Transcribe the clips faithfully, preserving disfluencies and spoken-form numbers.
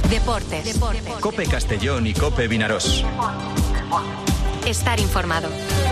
Deportes. Deportes. COPE Castellón y COPE Vinarós. Estar informado.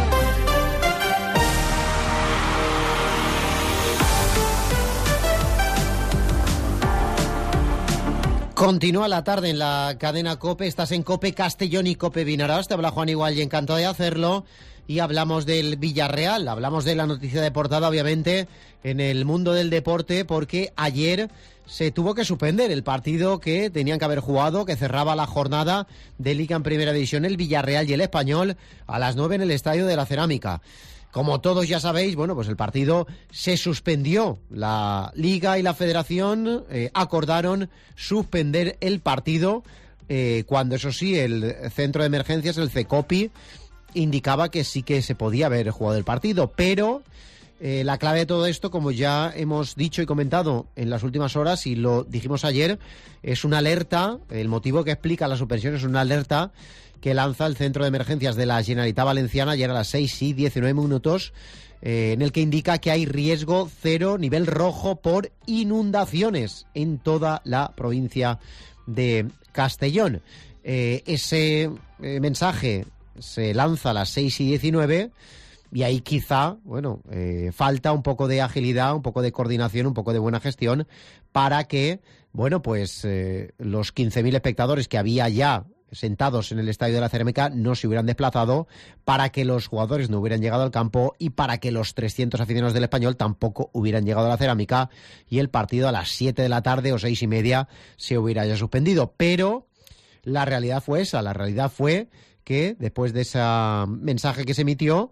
Continúa la tarde en la cadena COPE, estás en COPE Castellón y COPE Vinarós, te habla Juan Igual y encantado de hacerlo, y hablamos del Villarreal, hablamos de la noticia de portada, obviamente, en el mundo del deporte, porque ayer se tuvo que suspender el partido que tenían que haber jugado, que cerraba la jornada de Liga en Primera División, el Villarreal y el Español, a las nueve en el Estadio de la Cerámica. Como todos ya sabéis, bueno, pues el partido se suspendió. La Liga y la Federación eh, acordaron suspender el partido eh, cuando, eso sí, el centro de emergencias, el CECOPI, indicaba que sí que se podía haber jugado el partido. Pero eh, la clave de todo esto, como ya hemos dicho y comentado en las últimas horas y lo dijimos ayer, es una alerta. El motivo que explica la suspensión es una alerta que lanza el Centro de Emergencias de la Generalitat Valenciana ayer a las seis y diecinueve minutos, eh, en el que indica que hay riesgo cero, nivel rojo, por inundaciones en toda la provincia de Castellón. Eh, ese eh, mensaje se lanza a las seis y diecinueve y ahí quizá, bueno, eh, falta un poco de agilidad, un poco de coordinación, un poco de buena gestión para que, bueno, pues eh, los quince mil espectadores que había ya sentados en el Estadio de la Cerámica no se hubieran desplazado, para que los jugadores no hubieran llegado al campo y para que los trescientos aficionados del Español tampoco hubieran llegado a la Cerámica y el partido a las siete de la tarde o seis y media se hubiera ya suspendido. Pero la realidad fue esa, la realidad fue que después de ese mensaje que se emitió,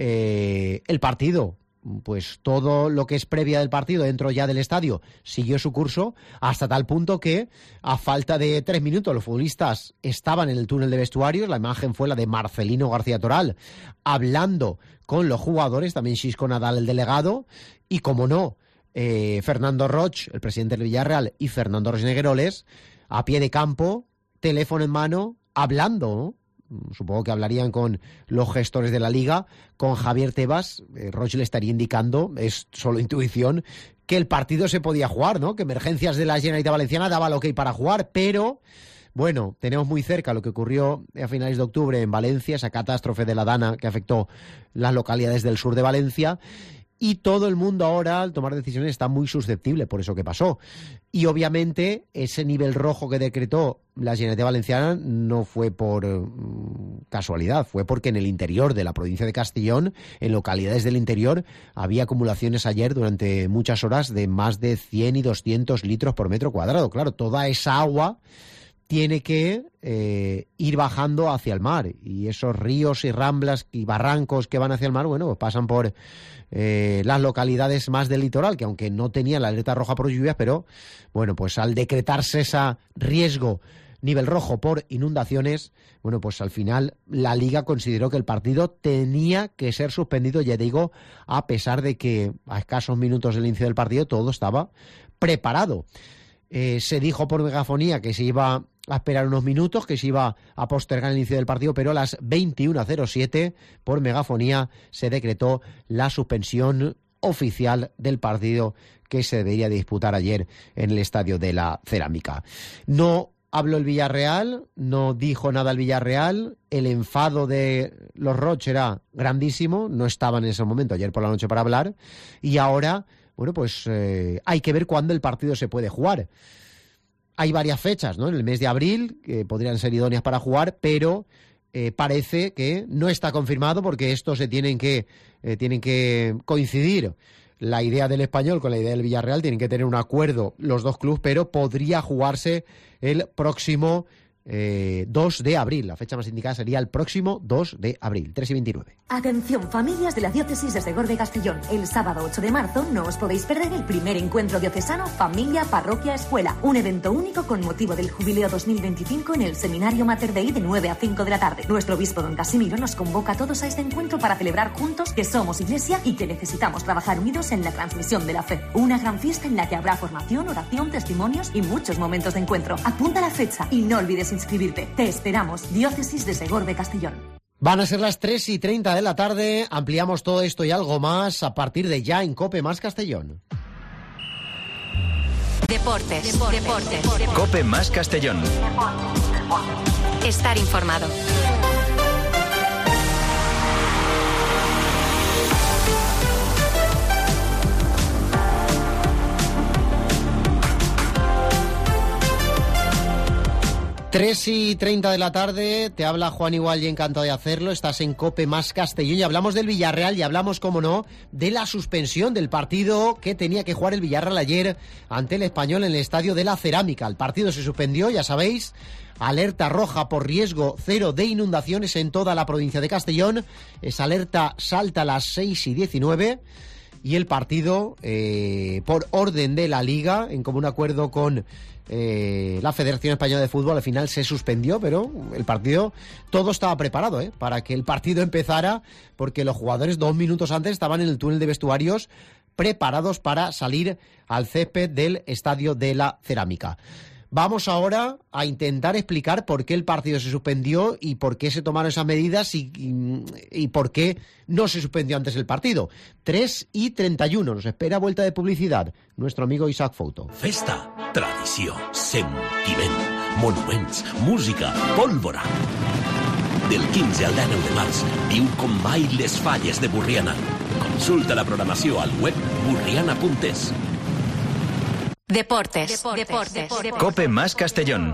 eh, el partido, pues todo lo que es previa del partido dentro ya del estadio siguió su curso, hasta tal punto que a falta de tres minutos los futbolistas estaban en el túnel de vestuarios. La imagen fue la de Marcelino García Toral hablando con los jugadores, también Xisco Nadal, el delegado, y como no, eh, Fernando Roch, el presidente del Villarreal, y Fernando Roch Negueroles a pie de campo, teléfono en mano, hablando, ¿no? Supongo que hablarían con los gestores de la Liga, con Javier Tebas. eh, Roche le estaría indicando, es solo intuición, que el partido se podía jugar, ¿no? Que Emergencias de la Generalitat Valenciana daba el ok para jugar, pero bueno, tenemos muy cerca lo que ocurrió a finales de octubre en Valencia, esa catástrofe de la Dana que afectó las localidades del sur de Valencia. Y todo el mundo ahora, al tomar decisiones, está muy susceptible por eso que pasó. Y obviamente ese nivel rojo que decretó la Generalitat Valenciana no fue por um, casualidad, fue porque en el interior de la provincia de Castellón, en localidades del interior, había acumulaciones ayer durante muchas horas de más de cien y doscientos litros por metro cuadrado. Claro, toda esa agua tiene que eh, ir bajando hacia el mar, y esos ríos y ramblas y barrancos que van hacia el mar, bueno, pues pasan por eh, las localidades más del litoral, que aunque no tenían la alerta roja por lluvias, pero bueno, pues al decretarse ese riesgo nivel rojo por inundaciones, bueno, pues al final la Liga consideró que el partido tenía que ser suspendido, ya digo, a pesar de que a escasos minutos del inicio del partido todo estaba preparado. Eh, se dijo por megafonía que se iba a esperar unos minutos, que se iba a postergar el inicio del partido, pero a las veintiuna cero siete por megafonía se decretó la suspensión oficial del partido que se debería disputar ayer en el Estadio de la Cerámica. No habló el Villarreal, no dijo nada el Villarreal, el enfado de los Roch era grandísimo, no estaban en ese momento ayer por la noche para hablar, y ahora, bueno, pues eh, hay que ver cuándo el partido se puede jugar. Hay varias fechas, ¿no? En el mes de abril, que podrían ser idóneas para jugar, pero eh, parece que no está confirmado, porque estos se tienen que, eh, tienen que coincidir. La idea del Español con la idea del Villarreal, tienen que tener un acuerdo los dos clubes, pero podría jugarse el próximo eh, dos de abril. La fecha más indicada sería el próximo dos de abril, tres y veintinueve. Atención, familias de la diócesis de Segor de Castellón. El sábado ocho de marzo no os podéis perder el primer encuentro diocesano Familia, Parroquia, Escuela. Un evento único con motivo del Jubileo dos mil veinticinco en el Seminario Mater Dei de nueve a cinco de la tarde. Nuestro obispo don Casimiro nos convoca a todos a este encuentro para celebrar juntos que somos iglesia y que necesitamos trabajar unidos en la transmisión de la fe. Una gran fiesta en la que habrá formación, oración, testimonios y muchos momentos de encuentro. Apunta la fecha y no olvides inscribirte. Te esperamos, Diócesis de Segor de Castellón. Van a ser las tres y treinta de la tarde. Ampliamos todo esto y algo más a partir de ya en COPE más Castellón. Deportes. Deportes. Deportes. Cope más Castellón. Estar informado. tres y treinta de la tarde, te habla Juan Igual y encantado de hacerlo. Estás en Cope más Castellón y hablamos del Villarreal y hablamos, como no, de la suspensión del partido que tenía que jugar el Villarreal ayer ante el Español en el Estadio de la Cerámica. El partido se suspendió, ya sabéis, alerta roja por riesgo cero de inundaciones en toda la provincia de Castellón. Esa alerta salta a las seis y diecinueve. Y el partido, eh, por orden de la Liga, en común acuerdo con eh, la Federación Española de Fútbol, al final se suspendió, pero el partido, todo estaba preparado ¿eh? para que el partido empezara, porque los jugadores dos minutos antes estaban en el túnel de vestuarios preparados para salir al césped del Estadio de la Cerámica. Vamos ahora a intentar explicar por qué el partido se suspendió y por qué se tomaron esas medidas y, y, y por qué no se suspendió antes el partido. tres y treinta y uno, nos espera vuelta de publicidad nuestro amigo Isaac Fouto. Festa, tradició, sentiment, monuments, música, pólvora. Del quinze al dinou de març, viu com mai les falles de Borriana. Consulta la programació al web burriana punt es. Deportes. Deportes. Deportes. Deportes. Cope más Castellón.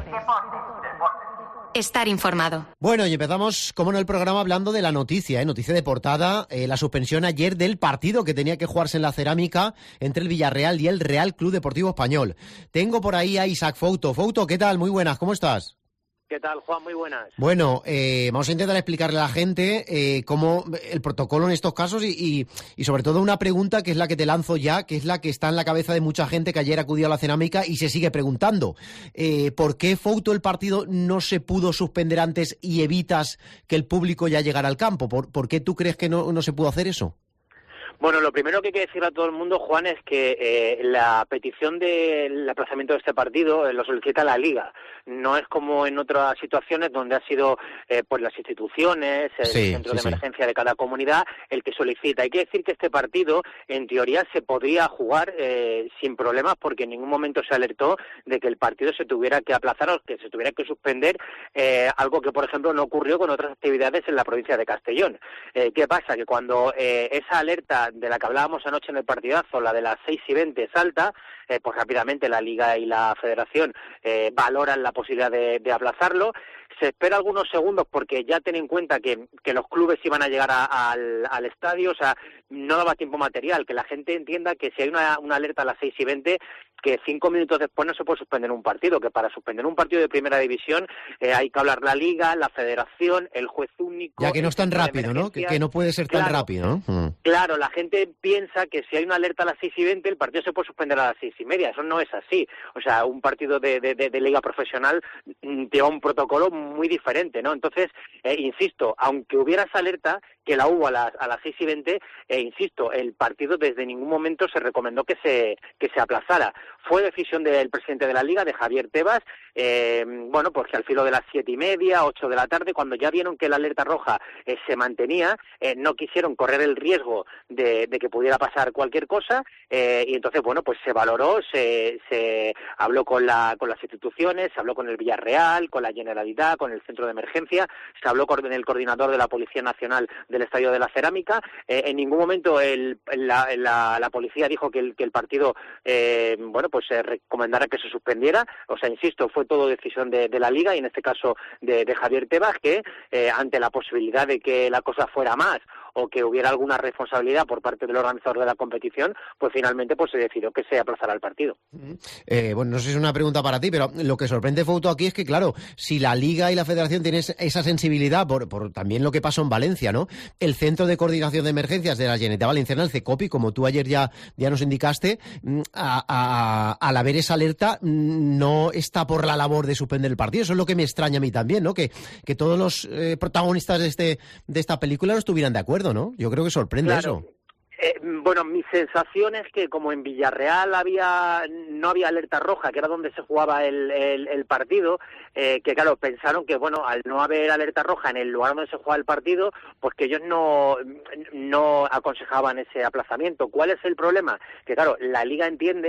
Estar informado. Bueno, y empezamos, como no, el programa hablando de la noticia, ¿eh? Noticia de portada, eh, la suspensión ayer del partido que tenía que jugarse en la Cerámica entre el Villarreal y el Real Club Deportivo Español. Tengo por ahí a Isaac Fouto. Fouto, ¿qué tal? Muy buenas, ¿cómo estás? ¿Qué tal, Juan? Muy buenas. Bueno, eh, vamos a intentar explicarle a la gente eh, cómo el protocolo en estos casos y, y, y sobre todo una pregunta que es la que te lanzo ya, que es la que está en la cabeza de mucha gente que ayer acudió a la Cerámica y se sigue preguntando. Eh, ¿Por qué, Fouto, el partido no se pudo suspender antes y evitas que el público ya llegara al campo? ¿Por, por qué tú crees que no, no se pudo hacer eso? Bueno, lo primero que hay que decirle a todo el mundo, Juan, es que eh, la petición del aplazamiento de este partido eh, lo solicita la Liga. No es como en otras situaciones donde ha sido eh, pues las instituciones, el sí, centro sí, de emergencia sí. de cada comunidad el que solicita. Hay que decir que este partido, en teoría, se podría jugar eh, sin problemas porque en ningún momento se alertó de que el partido se tuviera que aplazar o que se tuviera que suspender, eh, algo que, por ejemplo, no ocurrió con otras actividades en la provincia de Castellón. Eh, ¿Qué pasa? Que cuando eh, esa alerta de la que hablábamos anoche en el partidazo, la de las seis y veinte, salta, eh, pues rápidamente la Liga y la Federación eh, valoran la posibilidad de, de aplazarlo. Se espera algunos segundos porque ya ten en cuenta que, que los clubes iban a llegar a, a, al, al estadio, o sea, no daba tiempo material, que la gente entienda que si hay una, una alerta a las seis y veinte, que cinco minutos después no se puede suspender un partido, que para suspender un partido de primera división eh, hay que hablar la Liga, la Federación, el juez único... Ya que no es tan rápido, ¿no? Que, que no puede ser claro, tan rápido, ¿no? Mm. Claro, la gente piensa que si hay una alerta a las seis y veinte, el partido se puede suspender a las seis y media. Eso no es así. O sea, un partido de, de, de, de liga profesional lleva un protocolo muy diferente, ¿no? Entonces, eh, insisto, aunque hubiera esa alerta, que la hubo a las, a las seis y veinte, eh, insisto, el partido desde ningún momento se recomendó que se, que se aplazara. Fue decisión del presidente de la Liga, de Javier Tebas, eh, bueno, porque al filo de las siete y media, ocho de la tarde, cuando ya vieron que la alerta roja eh, se mantenía, eh, no quisieron correr el riesgo de, de que pudiera pasar cualquier cosa, eh, y entonces, bueno, pues se valoró, se, se habló con, la, con las instituciones, se habló con el Villarreal, con la Generalitat, con el centro de emergencia, se habló con el coordinador de la Policía Nacional del Estadio de la Cerámica. Eh, en ningún momento el, la, la, la policía dijo que el, que el partido, eh, bueno, pues se recomendara que se suspendiera. O sea, insisto, fue todo decisión de, de la Liga y en este caso de, de Javier Tebas, que eh, ante la posibilidad de que la cosa fuera más o que hubiera alguna responsabilidad por parte del organizador de la competición, pues finalmente pues se decidió que se aplazara el partido. Eh, bueno, no sé si es una pregunta para ti, pero lo que sorprende, Fouto, aquí es que, claro, si la Liga y la Federación tienen esa sensibilidad por, por también lo que pasó en Valencia, ¿no? El Centro de Coordinación de Emergencias de la Generalitat Valenciana, el CECOPI, como tú ayer ya, ya nos indicaste, a, a, al haber esa alerta, no está por la labor de suspender el partido. Eso es lo que me extraña a mí también, ¿no? Que, que todos los eh, protagonistas de, este, de esta película no estuvieran de acuerdo, ¿no? Yo creo que sorprende claro. eso. Eh, bueno, mi sensación es que como en Villarreal había no había alerta roja, que era donde se jugaba el, el, el partido, eh, que claro, pensaron que bueno, al no haber alerta roja en el lugar donde se jugaba el partido, pues que ellos no, no aconsejaban ese aplazamiento. ¿Cuál es el problema? Que claro, la Liga entiende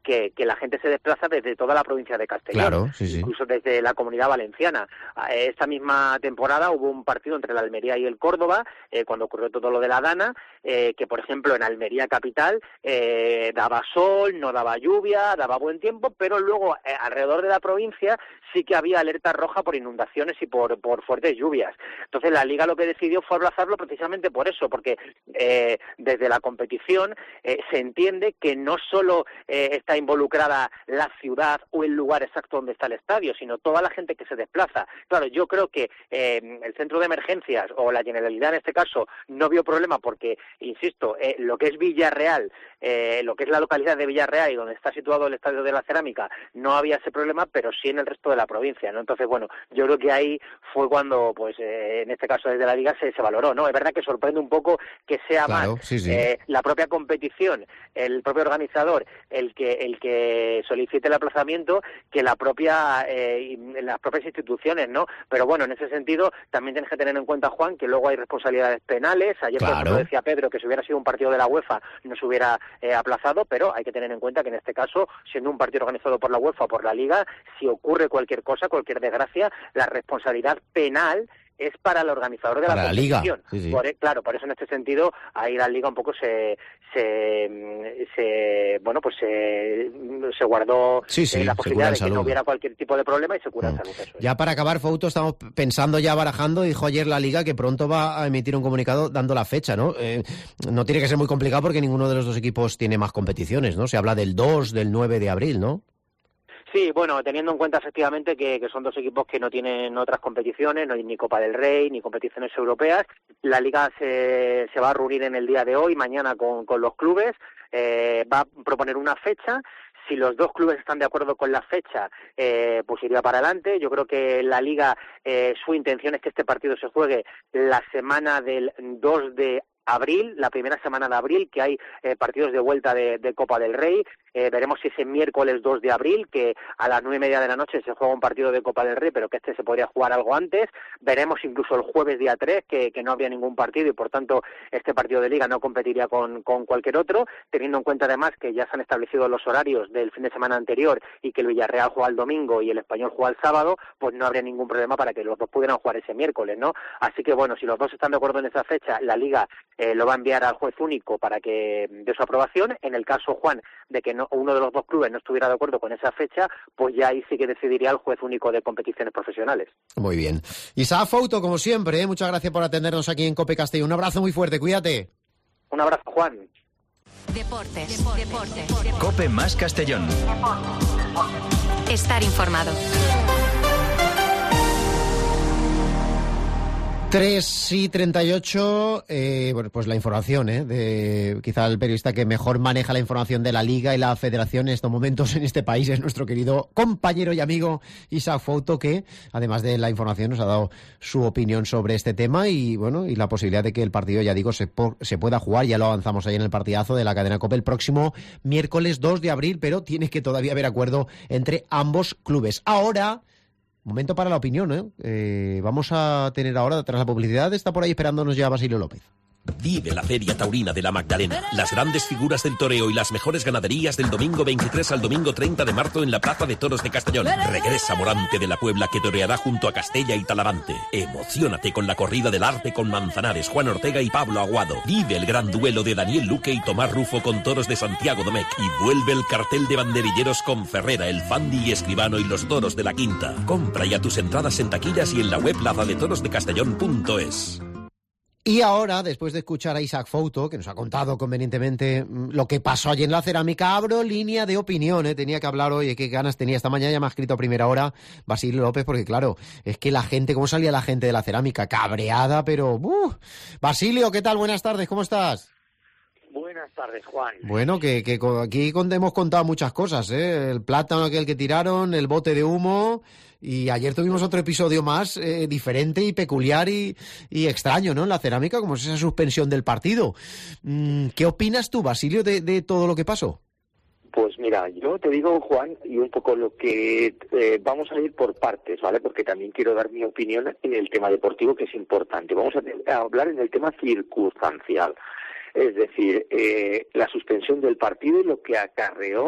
que, que la gente se desplaza desde toda la provincia de Castellón, claro, sí, sí. incluso desde la Comunidad Valenciana. Esta misma temporada hubo un partido entre la Almería y el Córdoba, eh, cuando ocurrió todo lo de la Dana, eh, que por ejemplo en Almería capital eh, daba sol, no daba lluvia, daba buen tiempo, pero luego eh, alrededor de la provincia sí que había alerta roja por inundaciones y por, por fuertes lluvias. Entonces la Liga lo que decidió fue aplazarlo precisamente por eso, porque eh, desde la competición eh, se entiende que no solo eh, está involucrada la ciudad o el lugar exacto donde está el estadio, sino toda la gente que se desplaza. Claro, yo creo que eh, el centro de emergencias o la Generalidad en este caso no vio problema porque, insisto, eh, lo que es Villarreal, eh, lo que es la localidad de Villarreal y donde está situado el Estadio de la Cerámica, no había ese problema, pero sí en el resto de la provincia, ¿no? Entonces, bueno, yo creo que ahí fue cuando, pues, eh, en este caso desde la Liga se, se valoró, ¿no? Es verdad que sorprende un poco que sea claro, más sí, sí. Eh, la propia competición, el propio organizador, el que el que solicite el aplazamiento, que la propia eh, las propias instituciones, ¿no? Pero bueno, en ese sentido también tienes que tener en cuenta, Juan, que luego hay responsabilidades penales. Ayer, claro. por ejemplo, decía Pedro que si hubiera sido un partido de la UEFA no se hubiera eh, aplazado, pero hay que tener en cuenta que en este caso, siendo un partido organizado por la UEFA o por la Liga, si ocurre cualquier cosa, cualquier desgracia, la responsabilidad penal es para el organizador de para la competición. La Liga. Sí, sí. Por, claro, por eso en este sentido ahí la Liga un poco se se, se bueno pues se, se guardó sí, sí, eh, la posibilidad de que salud. no hubiera cualquier tipo de problema y se cura en salud. Eso ya es. Para acabar, Fouto, estamos pensando ya barajando, dijo ayer la Liga que pronto va a emitir un comunicado dando la fecha, ¿no? Eh, no tiene que ser muy complicado porque ninguno de los dos equipos tiene más competiciones, ¿no? Se habla del dos, del nueve de abril, ¿no? Sí, bueno, teniendo en cuenta efectivamente que, que son dos equipos que no tienen otras competiciones, no hay ni Copa del Rey, ni competiciones europeas, la Liga se, se va a reunir en el día de hoy, mañana con, con los clubes, eh, va a proponer una fecha. Si los dos clubes están de acuerdo con la fecha, eh, pues iría para adelante. Yo creo que la Liga, eh, su intención es que este partido se juegue la semana del dos de abril, la primera semana de abril, que hay eh, partidos de vuelta de, de Copa del Rey. Eh, veremos si ese miércoles dos de abril, que a las nueve y media de la noche se juega un partido de Copa del Rey, pero que este se podría jugar algo antes. Veremos incluso el jueves día tres, que, que no habría ningún partido y por tanto este partido de Liga no competiría con, con cualquier otro, teniendo en cuenta además que ya se han establecido los horarios del fin de semana anterior y que el Villarreal juega el domingo y el Español juega el sábado, pues no habría ningún problema para que los dos pudieran jugar ese miércoles, ¿no? Así que bueno, si los dos están de acuerdo en esa fecha, la Liga eh, lo va a enviar al juez único para que dé su aprobación. En el caso, Juan, de que no, uno de los dos clubes no estuviera de acuerdo con esa fecha, pues ya ahí sí que decidiría el juez único de competiciones profesionales. Muy bien. Isaac Fouto, como siempre, ¿eh? Muchas gracias por atendernos aquí en COPE Castellón. Un abrazo muy fuerte, cuídate. Un abrazo, Juan. Deportes, deportes, deportes. COPE más Castellón. Estar informado. tres y treinta y ocho, eh, bueno, pues la información, ¿eh? De quizá el periodista que mejor maneja la información de la Liga y la Federación en estos momentos en este país es nuestro querido compañero y amigo Isaac Fouto, que además de la información nos ha dado su opinión sobre este tema y bueno, y la posibilidad de que el partido, ya digo, se, po- se pueda jugar, ya lo avanzamos ahí en el partidazo de la cadena COPE el próximo miércoles dos de abril, pero tiene que todavía haber acuerdo entre ambos clubes. Ahora... Momento para la opinión, ¿eh? ¿eh? Vamos a tener ahora, tras la publicidad, está por ahí esperándonos ya Basilio López. Vive la Feria Taurina de la Magdalena, las grandes figuras del toreo y las mejores ganaderías del domingo veintitrés al domingo treinta de marzo en la Plaza de Toros de Castellón. Regresa Morante de la Puebla, que toreará junto a Castella y Talavante. Emociónate con la corrida del arte con Manzanares, Juan Ortega y Pablo Aguado. Vive el gran duelo de Daniel Luque y Tomás Rufo con toros de Santiago Domecq. Y vuelve el cartel de banderilleros con Ferrera, el Fandi y Escribano y los toros de la Quinta. Compra ya tus entradas en taquillas y en la web plaza de toros de castellón punto es. Y ahora, después de escuchar a Isaac Fouto, que nos ha contado convenientemente lo que pasó allí en la Cerámica, abro línea de opinión, ¿eh? Tenía que hablar hoy, qué ganas tenía. Esta mañana ya me ha escrito a primera hora Basilio López, porque claro, es que la gente, ¿cómo salía la gente de la Cerámica? Cabreada, pero... Uh. Basilio, ¿qué tal? Buenas tardes, ¿cómo estás? Buenas tardes, Juan. Bueno, que, que aquí hemos contado muchas cosas, ¿eh? El plátano aquel que tiraron, el bote de humo... Y ayer tuvimos otro episodio más eh, diferente y peculiar y, y extraño, ¿no? En la Cerámica, como es esa suspensión del partido. Mm, ¿Qué opinas tú, Basilio, de, de todo lo que pasó? Pues mira, yo te digo, Juan, y un poco lo que eh, vamos a ir por partes, ¿vale? Porque también quiero dar mi opinión en el tema deportivo, que es importante. Vamos a, a hablar en el tema circunstancial. Es decir, eh, la suspensión del partido y lo que acarreó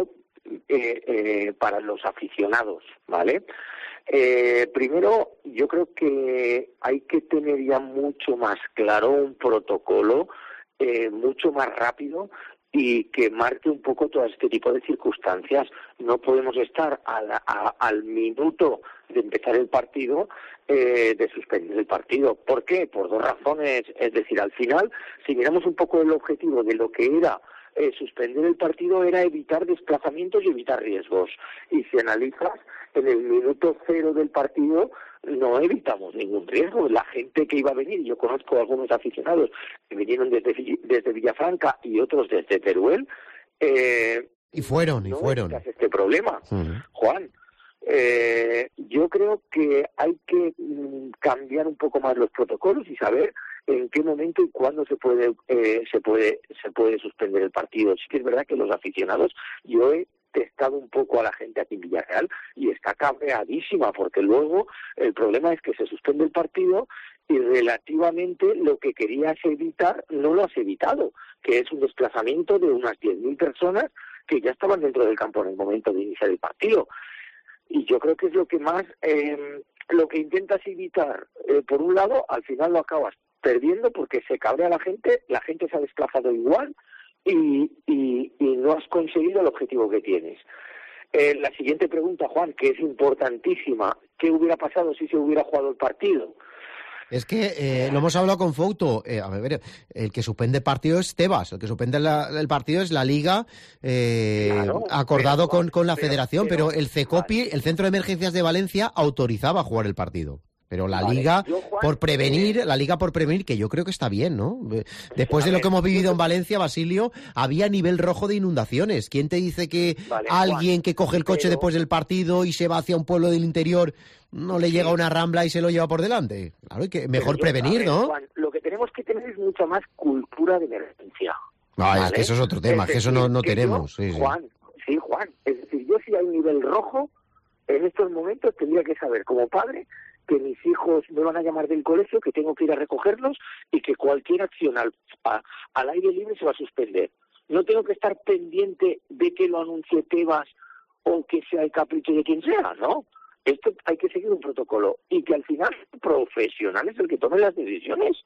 eh, eh, para los aficionados, ¿vale? Eh, primero, yo creo que hay que tener ya mucho más claro un protocolo eh, mucho más rápido y que marque un poco todo este tipo de circunstancias. No podemos estar a la, a, al minuto de empezar el partido eh, de suspender el partido. ¿Por qué? Por dos razones. Es decir, al final, si miramos un poco el objetivo de lo que era eh, suspender el partido, era evitar desplazamientos y evitar riesgos. Y si analizas, en el minuto cero del partido no evitamos ningún riesgo. La gente que iba a venir, yo conozco a algunos aficionados que vinieron desde, desde Villafranca y otros desde Teruel, eh, y fueron, y no fueron. este problema, uh-huh. Juan. Eh, yo creo que hay que mm, cambiar un poco más los protocolos y saber en qué momento y cuándo se puede eh, se puede se puede suspender el partido. Sí que es verdad que los aficionados, yo he testado un poco a la gente aquí en Villarreal y está cabreadísima porque luego el problema es que se suspende el partido y relativamente lo que querías evitar no lo has evitado, que es un desplazamiento de unas diez mil personas que ya estaban dentro del campo en el momento de iniciar el partido. Y yo creo que es lo que más, eh, lo que intentas evitar, eh, por un lado, al final lo acabas perdiendo porque se cabrea la gente, la gente se ha desplazado igual y, y, y no has conseguido el objetivo que tienes. Eh, la siguiente pregunta, Juan, que es importantísima, ¿qué hubiera pasado si se hubiera jugado el partido? Es que eh, lo hemos hablado con Fouto. Eh, a ver, el que suspende partido es Tebas, el que suspende la, el partido es la Liga, eh, claro, acordado pero, con, con la pero, Federación, pero, pero el CECOPI, vale. El Centro de Emergencias de Valencia, autorizaba a jugar el partido. Pero la vale, Liga, yo, Juan, por prevenir, eh... la Liga por prevenir, que yo creo que está bien, ¿no? Después de lo que hemos vivido en Valencia, Basilio, había nivel rojo de inundaciones. ¿Quién te dice que vale, alguien Juan, que coge el coche pero... después del partido y se va hacia un pueblo del interior no le sí. llega una rambla y se lo lleva por delante? Claro, hay que mejor yo, prevenir, ver, ¿no? Juan, lo que tenemos que tener es mucha más cultura de emergencia. Ah, ¿vale? Es que eso es otro tema, es decir, que eso no, no que tenemos. Yo, sí, sí. Juan, sí, Juan. Es decir, yo si hay nivel rojo, en estos momentos tendría que saber, como padre, que mis hijos me van a llamar del colegio, que tengo que ir a recogerlos y que cualquier acción al, a, al aire libre se va a suspender. No tengo que estar pendiente de que lo anuncie Tebas o que sea el capricho de quien sea, ¿no? Esto hay que seguir un protocolo y que al final el profesional es el que tome las decisiones.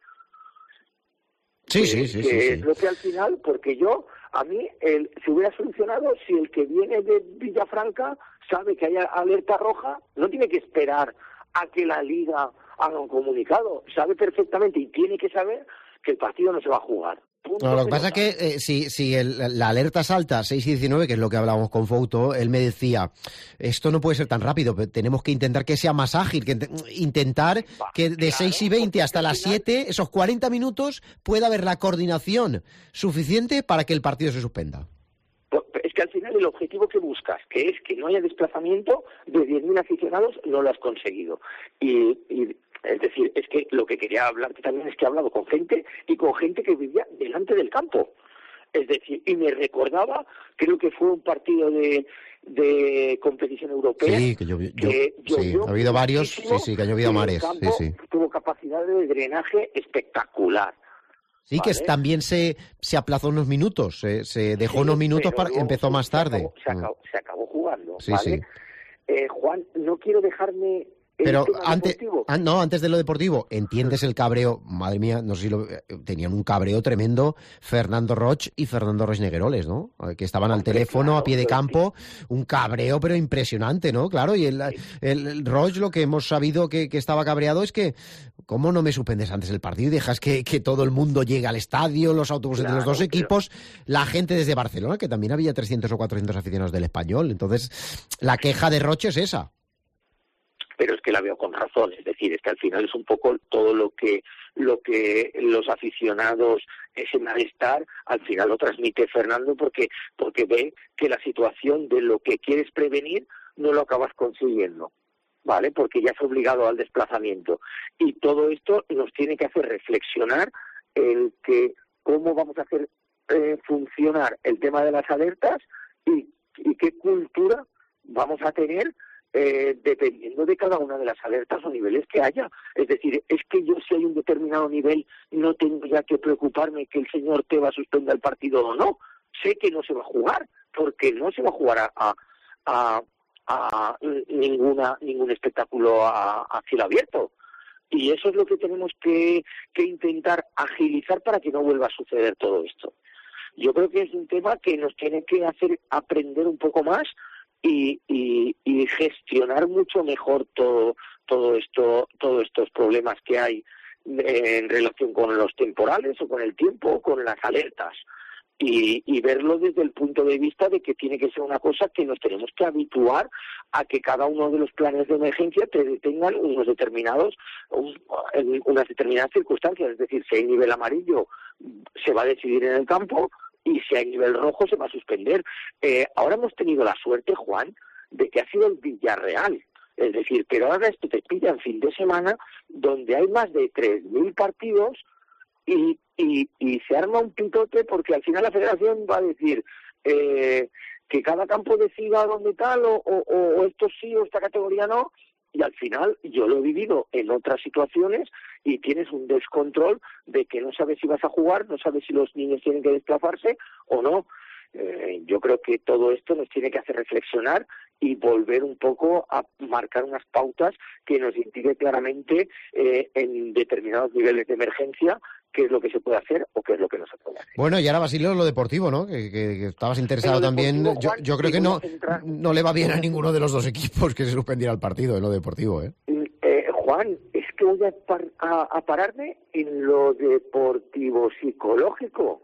Sí, sí, sí. Que sí, es sí. lo que al final, porque yo, a mí, el, se hubiera solucionado si el que viene de Villafranca sabe que hay alerta roja, no tiene que esperar a que la Liga haga un comunicado. Sabe perfectamente y tiene que saber que el partido no se va a jugar. No, lo que pasa es que eh, si, si el, la alerta salta seis y diecinueve, que es lo que hablábamos con Fouto, él me decía, esto no puede ser tan rápido, tenemos que intentar que sea más ágil, que intentar que de claro, seis y veinte hasta las final... siete, esos cuarenta minutos, pueda haber la coordinación suficiente para que el partido se suspenda. Es que al final el objetivo que buscas, que es que no haya desplazamiento de diez mil aficionados, no lo has conseguido. Y, y es decir, es que lo que quería hablarte también es que he hablado con gente y con gente que vivía delante del campo. Es decir, y me recordaba, creo que fue un partido de, de competición europea. Sí, que, yo, yo, que sí, ha habido varios, sí, sí, que ha llovido mares. Sí, sí. Tuvo capacidad de drenaje espectacular. Sí, ¿vale? Que también se, se aplazó unos minutos, se, se dejó sí, unos minutos para empezó más se tarde. Acabó, se, acabó, se acabó jugando, sí, ¿vale? Sí. Eh, Juan, no quiero dejarme... Pero antes, an, no, antes de lo deportivo, ¿entiendes el cabreo? Madre mía, no sé si lo, tenían un cabreo tremendo Fernando Roig y Fernando Roig Negueroles, ¿no? Que estaban al teléfono, claro, a pie de campo, sí. Un cabreo pero impresionante, ¿no? Claro, y el, el, el Roig, lo que hemos sabido que, que estaba cabreado es que, ¿cómo no me suspendes antes el partido y dejas que, que todo el mundo llegue al estadio, los autobuses claro, de los dos equipos, pero... la gente desde Barcelona, que también había trescientos o cuatrocientos aficionados del Español? Entonces, la queja de Roig es esa. Pero es que la veo con razón, es decir, es que al final es un poco todo lo que lo que los aficionados, ese malestar, al final lo transmite Fernando porque porque ve que la situación de lo que quieres prevenir no lo acabas consiguiendo, ¿vale? Porque ya es obligado al desplazamiento. Y todo esto nos tiene que hacer reflexionar el que cómo vamos a hacer eh, funcionar el tema de las alertas y, y qué cultura vamos a tener Eh, dependiendo de cada una de las alertas o niveles que haya. Es decir, es que yo si hay un determinado nivel no tengo ya que preocuparme que el señor Tebas suspenda el partido o no. Sé que no se va a jugar, porque no se va a jugar a, a, a, a ninguna ningún espectáculo a, a cielo abierto. Y eso es lo que tenemos que, que intentar agilizar para que no vuelva a suceder todo esto. Yo creo que es un tema que nos tiene que hacer aprender un poco más y, y, y gestionar mucho mejor todo todo esto todos estos problemas que hay en relación con los temporales o con el tiempo o con las alertas. Y, y verlo desde el punto de vista de que tiene que ser una cosa que nos tenemos que habituar a que cada uno de los planes de emergencia te tengan unos determinados, un, unas determinadas circunstancias. Es decir, si hay nivel amarillo, se va a decidir en el campo, y si hay nivel rojo, se va a suspender. Eh, ahora hemos tenido la suerte, Juan, de que ha sido el Villarreal. Es decir, pero ahora esto te pilla en fin de semana, donde hay más de tres mil partidos, Y, y, y se arma un pitote porque al final la federación va a decir eh, que cada campo decida dónde tal o, o, o esto sí o esta categoría no, y al final yo lo he vivido en otras situaciones y tienes un descontrol de que no sabes si vas a jugar, no sabes si los niños tienen que desplazarse o no. Eh, yo creo que todo esto nos tiene que hacer reflexionar y volver un poco a marcar unas pautas que nos indique claramente eh, en determinados niveles de emergencia qué es lo que se puede hacer o qué es lo que no se puede hacer. Bueno, y ahora, Basilio, lo deportivo, ¿no? Que, que, que estabas interesado también. Deportivo, yo, Juan, yo creo que no, no le va bien a ninguno de los dos equipos que se suspendiera el partido en lo deportivo, ¿eh? eh Juan, es que voy a, par a, a pararme en lo deportivo psicológico.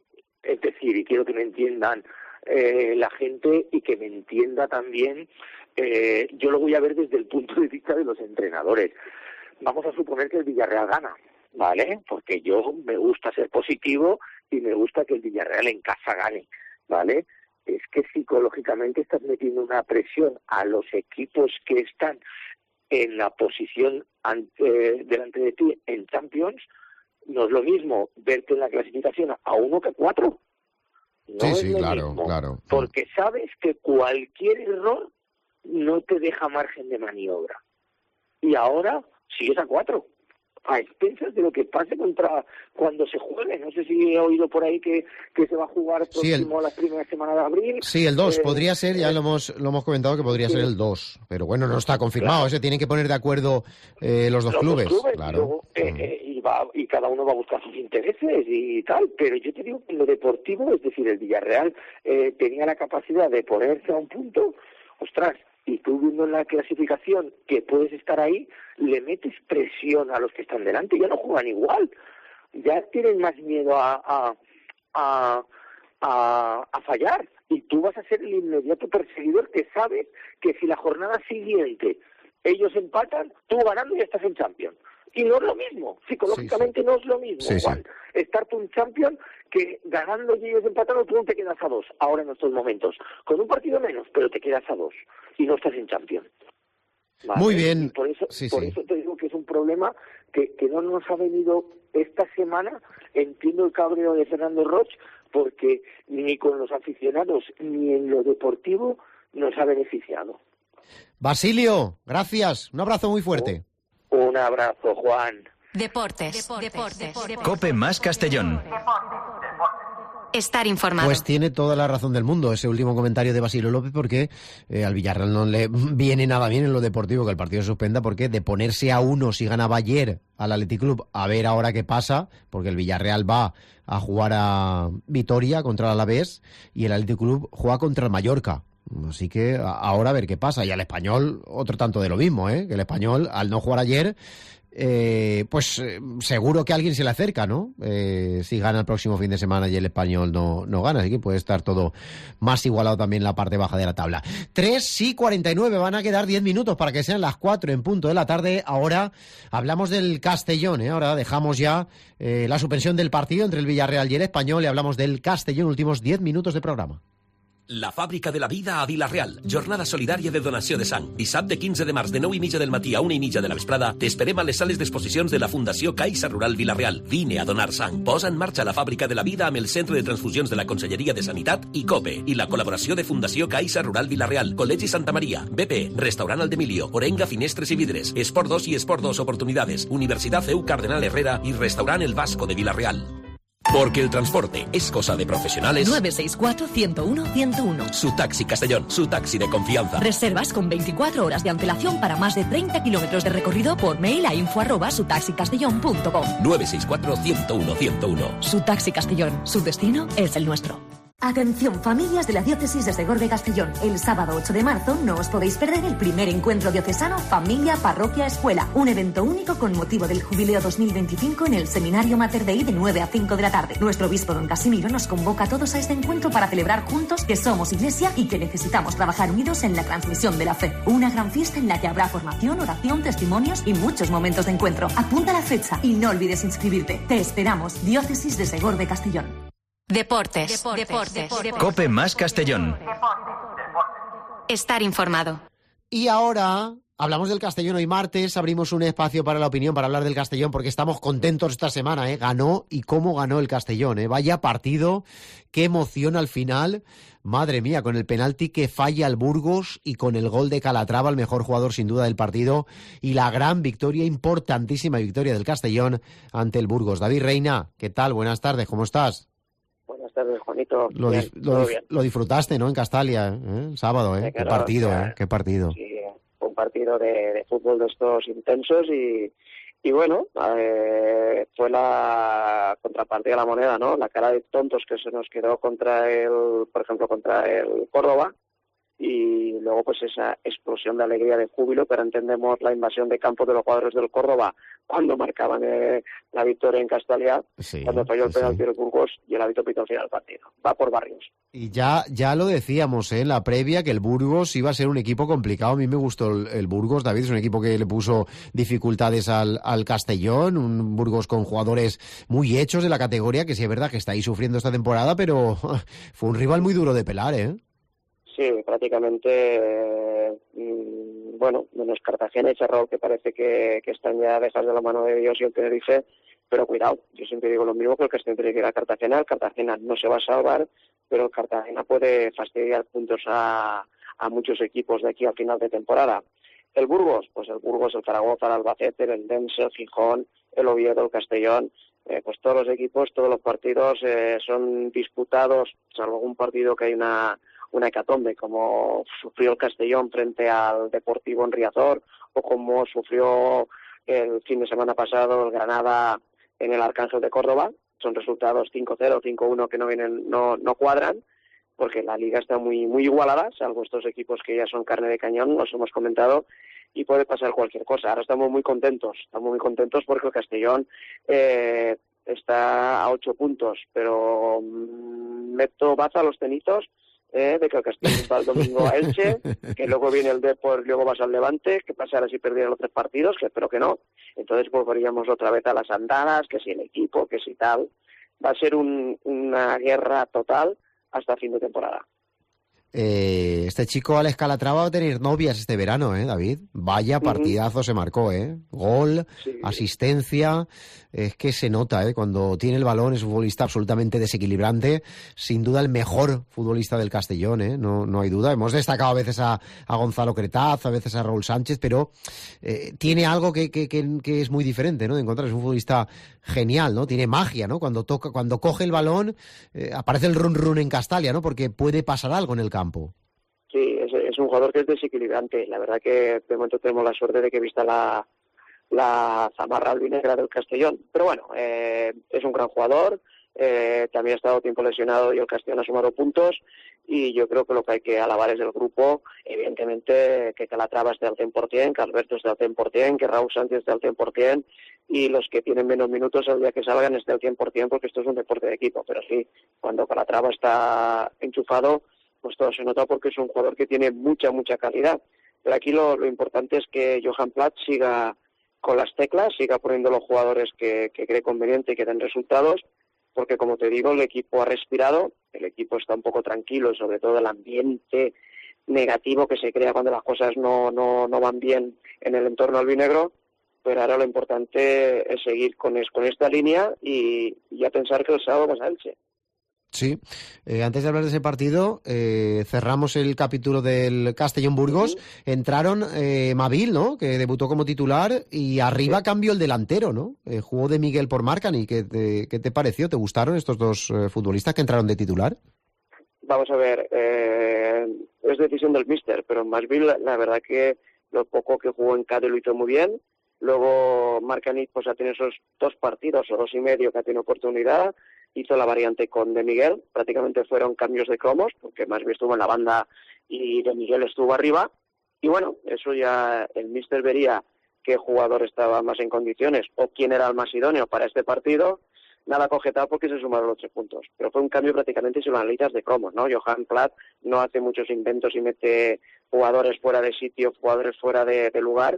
Es decir, y quiero que me entiendan eh, la gente y que me entienda también, eh, yo lo voy a ver desde el punto de vista de los entrenadores. Vamos a suponer que el Villarreal gana, ¿vale? Porque yo me gusta ser positivo y me gusta que el Villarreal en casa gane, ¿vale? Es que psicológicamente estás metiendo una presión a los equipos que están en la posición ante, delante de ti en Champions. No es lo mismo verte en la clasificación a uno que a cuatro. No sí, es sí, lo claro, mismo, claro. Porque sabes que cualquier error no te deja margen de maniobra. Y ahora sigues a cuatro, a expensas de lo que pase contra cuando se juegue. No sé si he oído por ahí que, que se va a jugar próximo sí, el, a la primera semana de abril. Sí, el dos, eh, podría ser, ya eh, lo hemos lo hemos comentado que podría sí. ser el dos, pero bueno, no está confirmado, claro. Se tienen que poner de acuerdo eh, los dos los clubes. Dos clubes claro. Luego, eh, eh, y, va, y cada uno va a buscar sus intereses y tal, pero yo te digo que en lo deportivo, es decir, el Villarreal eh, tenía la capacidad de ponerse a un punto, ostras, y tú viendo en la clasificación que puedes estar ahí, le metes presión a los que están delante, ya no juegan igual, ya tienen más miedo a, a, a, a, a fallar, y tú vas a ser el inmediato perseguidor que sabes que si la jornada siguiente ellos empatan, tú ganando ya estás en Champions. Y no es lo mismo, psicológicamente sí, sí. no es lo mismo, sí, Juan. Sí. Estar tú en Champions que ganando y ellos empatando, tú no te quedas a dos, ahora en estos momentos. Con un partido menos, pero te quedas a dos y no estás en Champions. ¿Vale? Muy bien. Y por eso, sí, por sí. eso te digo que es un problema que, que no nos ha venido esta semana. Entiendo el cabreo de Fernando Roch, porque ni con los aficionados ni en lo deportivo nos ha beneficiado. Basilio, gracias. Un abrazo muy fuerte. Un abrazo, Juan. Deportes. Deportes. Deportes. Deportes. Cope más Castellón. Estar informado. Pues tiene toda la razón del mundo ese último comentario de Basilio López, porque eh, al Villarreal no le viene nada bien en lo deportivo que el partido se suspenda, porque de ponerse a uno si ganaba ayer al Athletic Club, a ver ahora qué pasa, porque el Villarreal va a jugar a Vitoria contra el Alavés y el Athletic Club juega contra el Mallorca. Así que ahora a ver qué pasa. Y al Español otro tanto de lo mismo, ¿eh? Que el Español, al no jugar ayer, eh, pues eh, seguro que alguien se le acerca, ¿no? Eh, si gana el próximo fin de semana y el Español no, no gana. Así que puede estar todo más igualado también en la parte baja de la tabla. tres y cuarenta y nueve, van a quedar diez minutos para que sean las cuatro en punto de la tarde. Ahora hablamos del Castellón, ¿eh? Ahora dejamos ya eh, la suspensión del partido entre el Villarreal y el Español y hablamos del Castellón, últimos diez minutos de programa. La fàbrica de la vida a Vila-real. Jornada solidària de donació de sang. Dissabte quinze de març de nou i mitja del matí a una i mitja de la vesprada t'esperem a les sales d'exposicions de la Fundació Caixa Rural Vila-real. Vine a donar sang. Posa en marxa la fàbrica de la vida amb el Centre de Transfusions de la Conselleria de Sanitat i COPE i la col·laboració de Fundació Caixa Rural Vila-real, Col·legi Santa Maria, B P, Restaurant Aldemilio, Orenga Finestres i Vidres, Esport dos i Esport dos Oportunidades, Universitat C E U Cardenal Herrera i Restaurant El Vasco de Vila-real. Porque el transporte es cosa de profesionales. nueve seis cuatro, ciento uno, ciento uno. Su Taxi Castellón, su taxi de confianza. Reservas con veinticuatro horas de antelación para más de treinta kilómetros de recorrido por mail a info arroba sutaxicastellón punto com. nueve seis cuatro, ciento uno, ciento uno. Su Taxi Castellón, su destino es el nuestro. Atención, familias de la Diócesis de Segor de Castellón. El sábado ocho de marzo no os podéis perder el primer encuentro diocesano Familia, Parroquia, Escuela. Un evento único con motivo del Jubileo dos mil veinticinco en el Seminario Mater Dei de nueve a cinco de la tarde. Nuestro obispo don Casimiro nos convoca a todos a este encuentro para celebrar juntos que somos Iglesia y que necesitamos trabajar unidos en la transmisión de la fe. Una gran fiesta en la que habrá formación, oración, testimonios y muchos momentos de encuentro. Apunta la fecha y no olvides inscribirte. Te esperamos, Diócesis de Segor de Castellón. Deportes. Deportes. Deportes. Deportes. Cope más Castellón. Estar informado. Y ahora hablamos del Castellón. Hoy martes abrimos un espacio para la opinión, para hablar del Castellón, porque estamos contentos esta semana, ¿eh? Ganó, y cómo ganó el Castellón, ¿eh? Vaya partido, qué emoción al final. Madre mía, con el penalti que falla el Burgos y con el gol de Calatrava, el mejor jugador sin duda del partido, y la gran victoria, importantísima victoria del Castellón ante el Burgos. David Reina, ¿qué tal? Buenas tardes, ¿cómo estás? Buenas tardes, Juanito. Lo, bien, dif- lo, dif- lo disfrutaste, ¿no? En Castalia, ¿eh? Sábado, ¿eh? Sí, Qué claro, partido, o sea, ¿eh? Qué partido. Sí, un partido de, de fútbol de estos intensos y, y bueno, eh, fue la contrapartida de la moneda, ¿no? La cara de tontos que se nos quedó contra el, por ejemplo, contra el Córdoba, y luego pues esa explosión de alegría, de júbilo, pero entendemos la invasión de campo de los jugadores del Córdoba cuando marcaban eh, la victoria en Castalia, Sí, cuando falló el sí, penalti sí. del Burgos y el hábito pito al final del partido. Va por barrios. Y ya, ya lo decíamos, ¿eh? En la previa, que el Burgos iba a ser un equipo complicado. A mí me gustó el, el Burgos, David, es un equipo que le puso dificultades al, al Castellón, un Burgos con jugadores muy hechos de la categoría, que sí es verdad que está ahí sufriendo esta temporada, pero fue un rival muy duro de pelar, ¿eh? Sí, prácticamente, eh, mmm, bueno, menos Cartagena y Ferrol, que parece que, que están ya dejados de la mano de Dios, y el Tenerife, pero cuidado, yo siempre digo lo mismo, que el Castellón tiene que ir a Cartagena, el Cartagena no se va a salvar, pero el Cartagena puede fastidiar puntos a, a muchos equipos de aquí al final de temporada. El Burgos, pues el Burgos, el Zaragoza, el Albacete, el Dense, el Gijón, el Oviedo, el Castellón, eh, pues todos los equipos, todos los partidos eh, son disputados, salvo algún partido que hay una... una hecatombe, como sufrió el Castellón frente al Deportivo en Riazor, o como sufrió el fin de semana pasado el Granada en el Arcángel de Córdoba. Son resultados cinco cero, cinco uno que no vienen, no, no cuadran, porque la liga está muy, muy igualada, salvo estos equipos que ya son carne de cañón, los hemos comentado, y puede pasar cualquier cosa. Ahora estamos muy contentos, estamos muy contentos porque el Castellón eh, está a ocho puntos, pero mmm, meto baza a los cenitos, Eh, de que el Castellón va el domingo a Elche, que luego viene el Depor, luego vas al Levante, que pasará si perdieran los tres partidos, que espero que no. Entonces volveríamos otra vez a las andadas, que si el equipo, que si tal. Va a ser un, una guerra total hasta fin de temporada. Eh, este chico Alex Calatrava va a tener novias este verano, ¿eh, David? Vaya partidazo uh-huh. se marcó, ¿eh? Gol, sí. asistencia, es que se nota, ¿eh? Cuando tiene el balón es un futbolista absolutamente desequilibrante, sin duda el mejor futbolista del Castellón, ¿eh? No, no hay duda. Hemos destacado a veces a, a Gonzalo Cretaz, a veces a Raúl Sánchez, pero eh, tiene algo que, que, que, que es muy diferente, ¿no? De encontrar, es un futbolista genial, ¿no? Tiene magia, ¿no? Cuando toca, cuando coge el balón, eh, aparece el run run en Castalia, ¿no? Porque puede pasar algo en el campo. Campo. Sí, es, es un jugador que es desequilibrante. La verdad que de momento tenemos la suerte de que vista la, la zamarra albinegra del Castellón. Pero bueno, eh, es un gran jugador, eh, también ha estado tiempo lesionado y el Castellón ha sumado puntos, y yo creo que lo que hay que alabar es el grupo, evidentemente que Calatrava esté al cien por ciento, que Alberto esté al cien por ciento, que Raúl Sánchez esté al cien por ciento, y los que tienen menos minutos el día que salgan esté al cien por ciento, porque esto es un deporte de equipo. Pero sí, cuando Calatrava está enchufado, pues todo se nota, porque es un jugador que tiene mucha, mucha calidad. Pero aquí lo, lo importante es que Johan Platt siga con las teclas, siga poniendo los jugadores que, que cree conveniente y que den resultados, porque como te digo, el equipo ha respirado, el equipo está un poco tranquilo, y sobre todo el ambiente negativo que se crea cuando las cosas no, no, no van bien en el entorno albinegro. Pero ahora lo importante es seguir con, es, con esta línea y, y a pensar que el sábado vas a Elche. Sí, eh, antes de hablar de ese partido, eh, cerramos el capítulo del Castellón-Burgos. Uh-huh. Entraron eh, Mavil, ¿no?, que debutó como titular, y arriba sí. cambió el delantero, ¿no? Eh, jugó de Miguel por Marcani. ¿Qué te, qué te pareció? ¿Te gustaron estos dos eh, futbolistas que entraron de titular? Vamos a ver, eh, es decisión del míster, pero Mavil, la, la verdad que lo poco que jugó en Cádiz lo hizo muy bien. Luego Marcani pues ha tenido esos dos partidos o dos y medio que ha tenido oportunidad. Hizo la variante con De Miguel, prácticamente fueron cambios de cromos, porque más bien estuvo en la banda y De Miguel estuvo arriba. Y bueno, eso ya el míster vería qué jugador estaba más en condiciones o quién era el más idóneo para este partido. Nada cogetado porque se sumaron los tres puntos. Pero fue un cambio prácticamente, si lo analizas, de cromos, ¿no? Johan Platt no hace muchos inventos y mete jugadores fuera de sitio, jugadores fuera de, de lugar.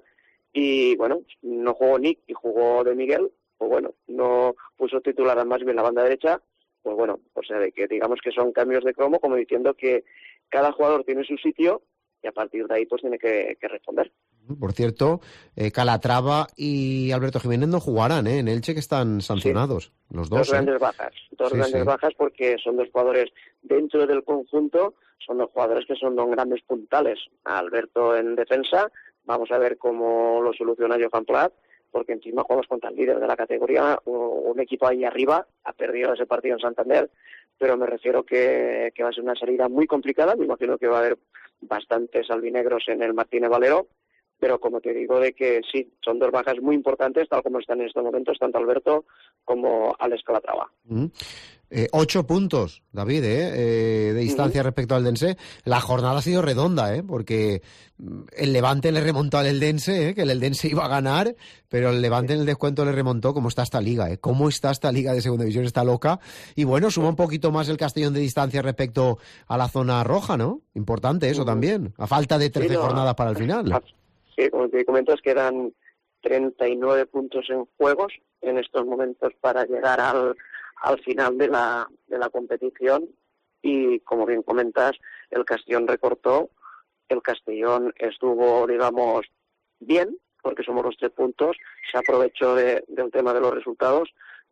Y bueno, no jugó Nick y jugó De Miguel. Pues bueno, no puso titular a más bien la banda derecha, pues bueno, o sea, de que digamos que son cambios de cromo, como diciendo que cada jugador tiene su sitio y a partir de ahí pues tiene que, que responder. Por cierto, eh, Calatrava y Alberto Jiménez no jugarán, ¿eh? En Elche, que están sancionados, sí. los dos. Dos grandes ¿eh? bajas, dos sí, grandes sí. bajas porque son dos jugadores dentro del conjunto, son dos jugadores que son dos grandes puntales. Alberto en defensa, vamos a ver cómo lo soluciona Johan Platt, porque encima jugamos contra el líder de la categoría, un equipo ahí arriba, ha perdido ese partido en Santander, pero me refiero que, que va a ser una salida muy complicada. Me imagino que va a haber bastantes albinegros en el Martínez Valero, pero como te digo, de que sí, son dos bajas muy importantes, tal como están en estos momentos, tanto Alberto como Alex Calatrava. Mm. Eh, ocho puntos, David, ¿eh? Eh, de distancia uh-huh. respecto al Dense. La jornada ha sido redonda, ¿eh? Porque el Levante le remontó al Eldense, ¿eh? Que el Eldense iba a ganar, pero el Levante en el descuento le remontó. ¿Cómo está esta liga, eh? ¿Cómo está esta liga de segunda división? Está loca. Y bueno, suma un poquito más el Castellón de distancia respecto a la zona roja, ¿no? Importante eso uh-huh. también, a falta de trece sí, no. jornadas para el final. Sí, como te comentas, quedan treinta y nueve puntos en juegos en estos momentos para llegar al al final de la de la competición y, como bien comentas, el Castellón recortó, el Castellón estuvo, digamos, bien, porque somos los tres puntos, se aprovechó de, del tema de los resultados,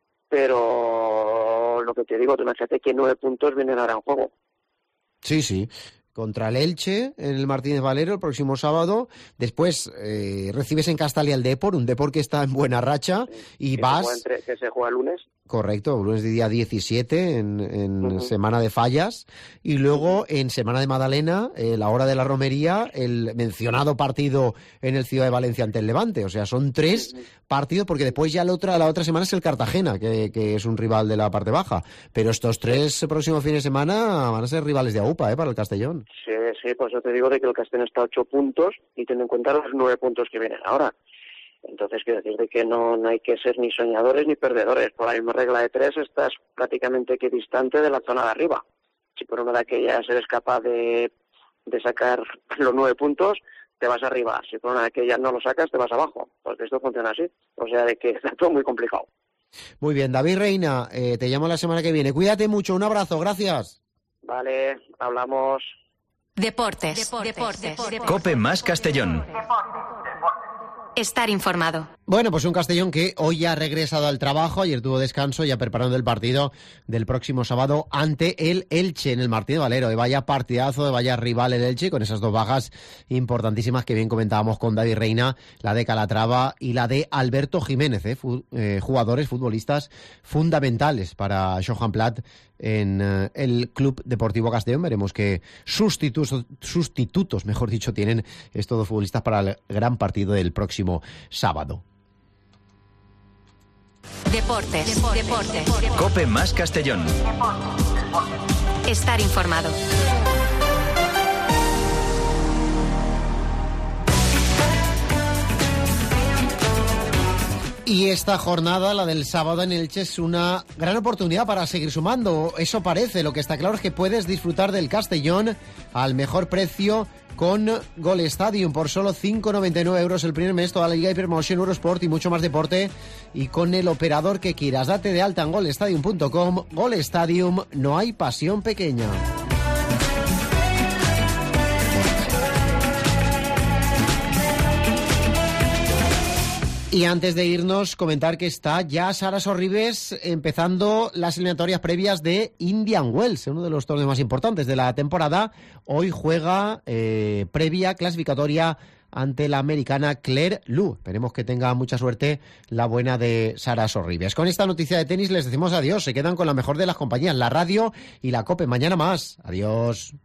pero lo que te digo, tú imagínate que nueve puntos vienen ahora en juego. Sí, sí. Contra el Elche, en el Martínez Valero, el próximo sábado. Después eh, recibes en Castalia el Depor, un Depor que está en buena racha, y que vas... Se entre, que se juega el lunes. Correcto, lunes de día diecisiete, en, en uh-huh. semana de fallas. Y luego, en semana de Madalena, eh, la hora de la romería, el mencionado partido en el Ciudad de Valencia ante el Levante. O sea, son tres uh-huh. partidos, porque después ya la otra, la otra semana es el Cartagena, que, que es un rival de la parte baja. Pero estos tres próximos fines de semana van a ser rivales de AUPA, ¿eh? Para el Castellón. Sí, sí, pues yo te digo de que el Castellón está a ocho puntos y teniendo en cuenta los nueve puntos que vienen ahora. Entonces, quiero decir de que no, no hay que ser ni soñadores ni perdedores. Por la misma regla de tres estás prácticamente que distante de la zona de arriba. Si por una de aquellas eres capaz de, de sacar los nueve puntos, te vas arriba. Si por una de aquellas no lo sacas, te vas abajo. Porque esto funciona así. O sea, de que está todo muy complicado. Muy bien, David Reina, eh, te llamo la semana que viene. Cuídate mucho, un abrazo, gracias. Vale, hablamos. Deportes. Deportes. Deportes. Deportes. COPE más Castellón. Estar informado. Bueno, pues un Castellón que hoy ha regresado al trabajo, ayer tuvo descanso, ya preparando el partido del próximo sábado ante el Elche en el Martínez Valero. De vaya partidazo, de vaya rival el Elche, con esas dos bajas importantísimas que bien comentábamos con David Reina, la de Calatrava y la de Alberto Jiménez, ¿eh? Fu- eh, jugadores, futbolistas fundamentales para Johan Platt en uh, el Club Deportivo Castellón. Veremos qué sustitutos, sustitutos, mejor dicho, tienen estos dos futbolistas para el gran partido del próximo sábado. Deportes. Deportes. Deportes. COPE más Castellón. Estar informado. Y esta jornada, la del sábado en Elche, es una gran oportunidad para seguir sumando. Eso parece. Lo que está claro es que puedes disfrutar del Castellón al mejor precio con Gol Stadium por solo cinco noventa y nueve euros el primer mes, toda la Liga Hypermotion, Eurosport y mucho más deporte, y con el operador que quieras. Date de alta en gol stadium punto com. Gol Stadium, no hay pasión pequeña. Y antes de irnos, comentar que está ya Sara Sorribes empezando las eliminatorias previas de Indian Wells, uno de los torneos más importantes de la temporada. Hoy juega eh, previa clasificatoria ante la americana Claire Liu. Esperemos que tenga mucha suerte la buena de Sara Sorribes. Con esta noticia de tenis les decimos adiós. Se quedan con la mejor de las compañías, la radio y la COPE. Mañana más. Adiós.